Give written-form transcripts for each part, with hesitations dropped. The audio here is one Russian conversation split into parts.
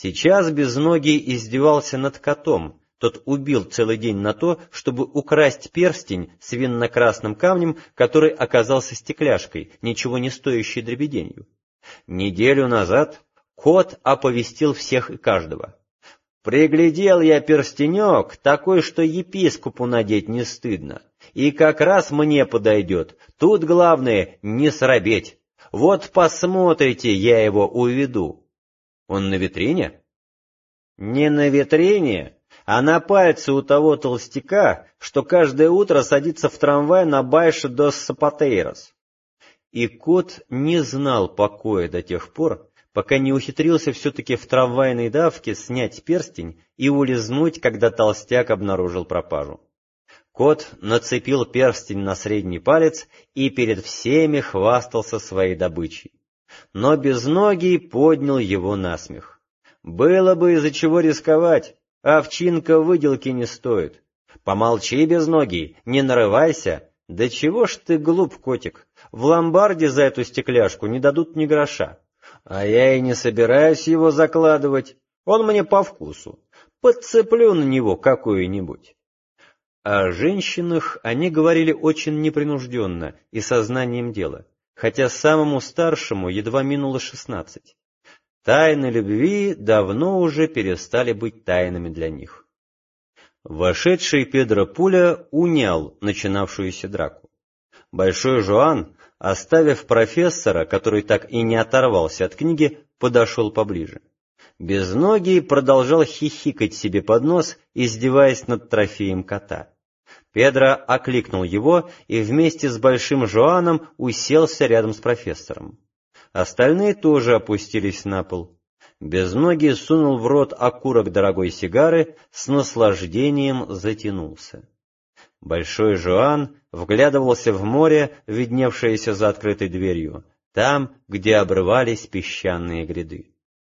Сейчас Безногий издевался над котом. Тот убил целый день на то, чтобы украсть перстень с винно-красным камнем, который оказался стекляшкой, ничего не стоящей дребеденью. Неделю назад кот оповестил всех и каждого. «Приглядел я перстенек, такой, что епископу надеть не стыдно. И как раз мне подойдет. Тут главное не срабеть. Вот посмотрите, я его уведу». «Он на витрине?» «Не на витрине, а на пальце у того толстяка, что каждое утро садится в трамвай на Байше дос Сапатейрос». И кот не знал покоя до тех пор, пока не ухитрился все-таки в трамвайной давке снять перстень и улизнуть, когда толстяк обнаружил пропажу. Кот нацепил перстень на средний палец и перед всеми хвастался своей добычей. Но Безногий поднял его на смех. «Было бы из-за чего рисковать, овчинка выделки не стоит. Помолчи, Безногий, не нарывайся. Да чего ж ты глуп, котик, в ломбарде за эту стекляшку не дадут ни гроша. А я и не собираюсь его закладывать, он мне по вкусу. Подцеплю на него какую-нибудь». О женщинах они говорили очень непринужденно и сознанием дела, хотя самому старшему едва минуло 16. Тайны любви давно уже перестали быть тайнами для них. Вошедший Педро Пуля унял начинавшуюся драку. Большой Жоан, оставив профессора, который так и не оторвался от книги, подошел поближе. Безногий продолжал хихикать себе под нос, издеваясь над трофеем кота. Педро окликнул его и вместе с Большим Жоаном уселся рядом с профессором. Остальные тоже опустились на пол. Безногий сунул в рот окурок дорогой сигары, с наслаждением затянулся. Большой Жоан вглядывался в море, видневшееся за открытой дверью, там, где обрывались песчаные гряды.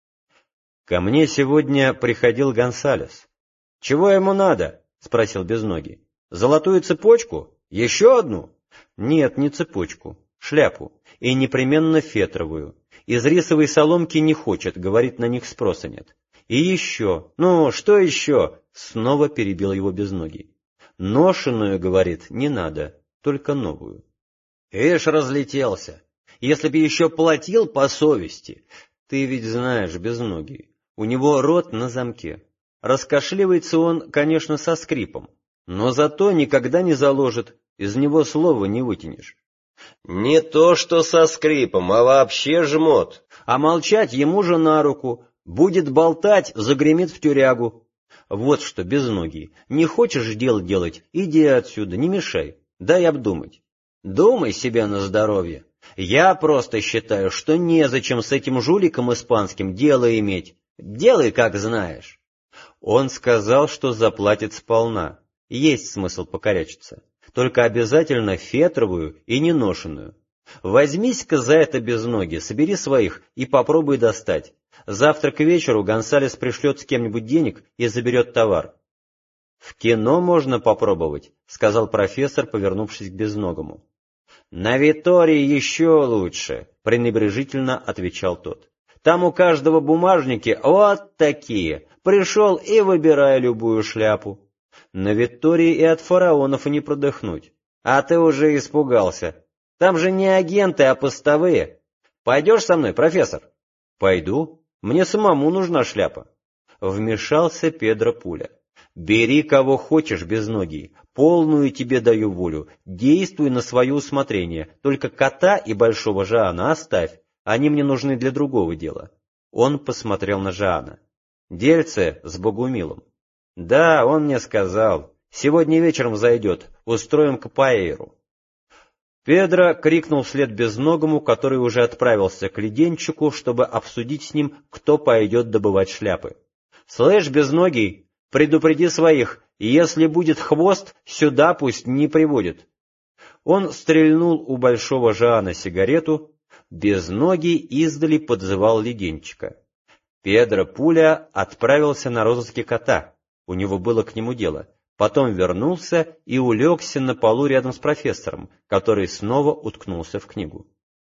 «Ко мне сегодня приходил Гонсалес». «Чего ему надо?» — спросил Безногий. «Золотую цепочку? Еще одну?» «Нет, не цепочку, шляпу, и непременно фетровую. Из рисовой соломки не хочет, говорит, на них спроса нет. И еще, ну, что еще?» — снова перебил его Безногий. «Ношеную, говорит, не надо, только новую». «Эш, разлетелся. Если б еще платил по совести. Ты ведь знаешь, Безногий, у него рот на замке. Раскашливается он, конечно, со скрипом, но зато никогда не заложит, из него слова не вытянешь». «Не то что со скрипом, а вообще жмот. А молчать ему же на руку. Будет болтать, загремит в тюрягу. Вот что, Безногий, не хочешь дел делать, иди отсюда, не мешай, дай обдумать». «Думай себе на здоровье. Я просто считаю, что незачем с этим жуликом испанским дело иметь. Делай, как знаешь». Он сказал, что заплатит сполна. Есть смысл покорячиться. Только обязательно фетровую и неношенную. Возьмись-ка за это, Безногий, собери своих и попробуй достать. Завтра к вечеру Гонсалес пришлет с кем-нибудь денег и заберет товар. «В кино можно попробовать», — сказал профессор, повернувшись к Безногому. «На Витории еще лучше», — пренебрежительно отвечал тот. «Там у каждого бумажники вот такие. Пришел и выбирай любую шляпу. На Витории и от фараонов и не продохнуть. А ты уже испугался. Там же не агенты, а постовые. Пойдешь со мной, профессор?» «Пойду. Мне самому нужна шляпа». Вмешался Педро Пуля. «Бери кого хочешь, Безногий. Полную тебе даю волю. Действуй на свое усмотрение. Только кота и Большого Жоана оставь. Они мне нужны для другого дела». Он посмотрел на Жоана. «Дельце с Богумилом». «Да, он мне сказал. Сегодня вечером зайдет. Устроим капоэйру». Педро крикнул вслед Безногому, который уже отправился к леденчику, чтобы обсудить с ним, кто пойдет добывать шляпы. «Слышь, Безногий, предупреди своих, если будет хвост, сюда пусть не приводит». Он стрельнул у Большого Жоана сигарету. Безногий издали подзывал леденчика. Педро Пуля отправился на розыске кота. У него было к нему дело. Потом вернулся и улегся на полу рядом с профессором, который снова уткнулся в книгу.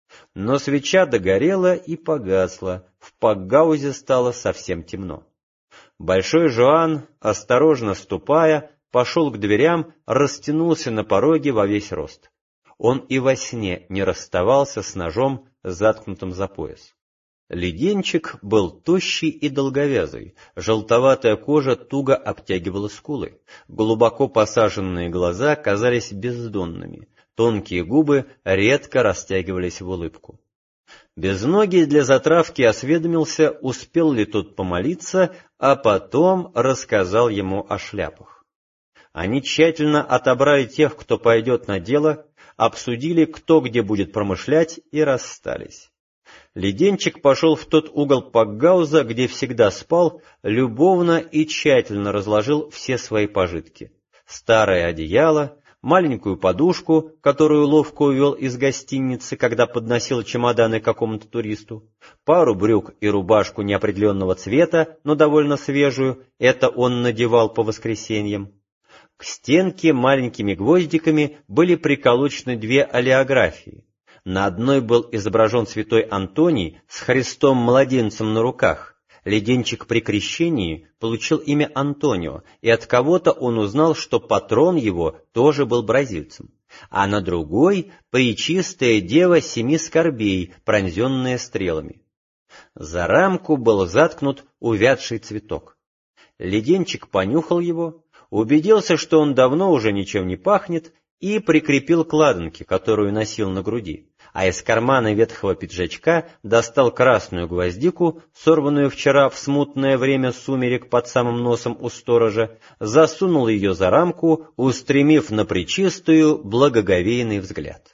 Но свеча догорела и погасла, в пакгаузе стало совсем темно. Большой Жоан, осторожно ступая, пошел к дверям, растянулся на пороге во весь рост. Он и во сне не расставался с ножом, заткнутым за пояс. Леденчик был тощий и долговязый, желтоватая кожа туго обтягивала скулы, глубоко посаженные глаза казались бездонными, тонкие губы редко растягивались в улыбку. Безногий для затравки осведомился, успел ли тот помолиться, а потом рассказал ему о шляпах. Они тщательно отобрали тех, кто пойдет на дело, обсудили, кто где будет промышлять, и расстались. Леденчик пошел в тот угол пакгауза, где всегда спал, любовно и тщательно разложил все свои пожитки. Старое одеяло, маленькую подушку, которую ловко увел из гостиницы, когда подносил чемоданы какому-то туристу, пару брюк и рубашку неопределенного цвета, но довольно свежую, это он надевал по воскресеньям. К стенке маленькими гвоздиками были приколочены две олеографии. На одной был изображен святой Антоний с Христом-младенцем на руках. Леденчик при крещении получил имя Антонио, и от кого-то он узнал, что патрон его тоже был бразильцем. А на другой — Пречистая Дева Семи Скорбей, пронзенная стрелами. За рамку был заткнут увядший цветок. Леденчик понюхал его, убедился, что он давно уже ничем не пахнет, и прикрепил к ладанке, которую носил на груди, а из кармана ветхого пиджачка достал красную гвоздику, сорванную вчера в смутное время сумерек под самым носом у сторожа, засунул ее за рамку, устремив на Пречистую благоговейный взгляд.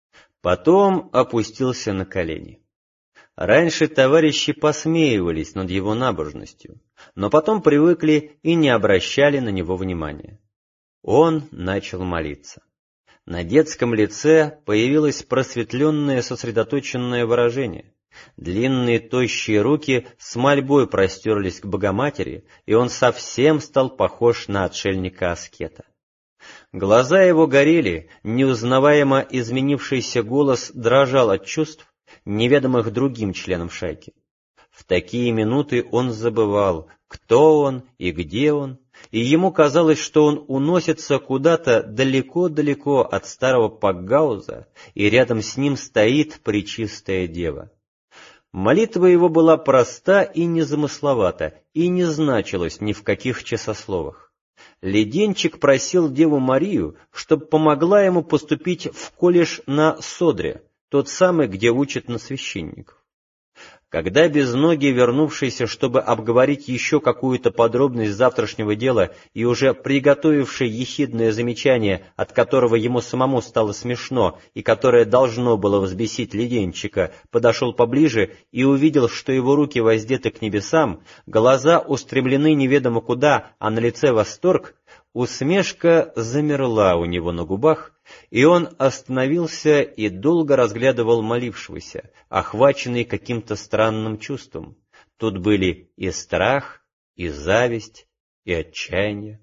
Потом опустился на колени. Раньше товарищи посмеивались над его набожностью, но потом привыкли и не обращали на него внимания. Он начал молиться. На детском лице появилось просветленное сосредоточенное выражение. Длинные тощие руки с мольбой простерлись к Богоматери, и он совсем стал похож на отшельника-аскета. Глаза его горели, неузнаваемо изменившийся голос дрожал от чувств, неведомых другим членам шайки. В такие минуты он забывал, кто он и где он, и ему казалось, что он уносится куда-то далеко-далеко от старого пакгауза, и рядом с ним стоит Пречистая Дева. Молитва его была проста и незамысловата, и не значилась ни в каких часословах. Леденчик просил Деву Марию, чтобы помогла ему поступить в колледж на Содре, тот самый, где учат на священников. Когда Безногий, вернувшийся, чтобы обговорить еще какую-то подробность завтрашнего дела и уже приготовивший ехидное замечание, от которого ему самому стало смешно и которое должно было взбесить Леденчика, подошел поближе и увидел, что его руки воздеты к небесам, глаза устремлены неведомо куда, а на лице восторг, усмешка замерла у него на губах, и он остановился и долго разглядывал молившегося, охваченный каким-то странным чувством. Тут были и страх, и зависть, и отчаяние.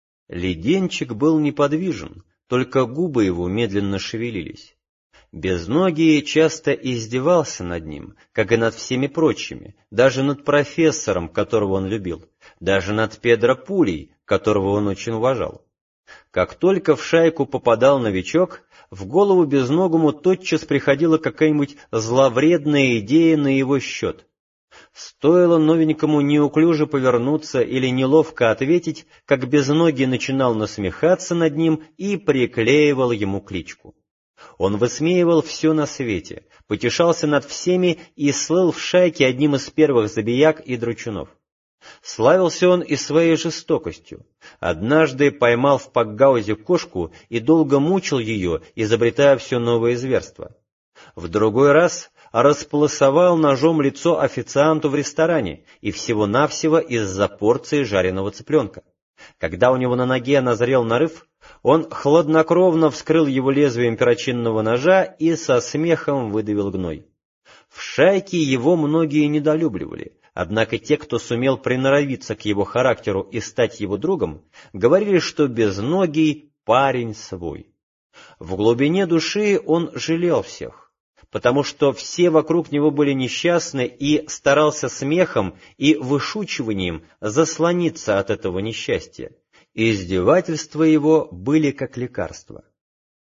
Леденчик был неподвижен, только губы его медленно шевелились. Безногий часто издевался над ним, как и над всеми прочими, даже над профессором, которого он любил, даже над Педро Пулей, которого он очень уважал. Как только в шайку попадал новичок, в голову Безногому тотчас приходила какая-нибудь зловредная идея на его счет. Стоило новенькому неуклюже повернуться или неловко ответить, как Безногий начинал насмехаться над ним и приклеивал ему кличку. Он высмеивал все на свете, потешался над всеми и слыл в шайке одним из первых забияк и дручунов. Славился он и своей жестокостью. Однажды поймал в пакгаузе кошку и долго мучил ее, изобретая все новые зверства. В другой раз располосовал ножом лицо официанту в ресторане, и всего-навсего из-за порции жареного цыпленка. Когда у него на ноге назрел нарыв, он хладнокровно вскрыл его лезвием перочинного ножа и со смехом выдавил гной. В шайке его многие недолюбливали. Однако те, кто сумел приноровиться к его характеру и стать его другом, говорили, что Безногий парень свой. В глубине души он жалел всех. потому что все вокруг него были несчастны, и старался смехом и вышучиванием заслониться от этого несчастья. Издевательства его были как лекарство.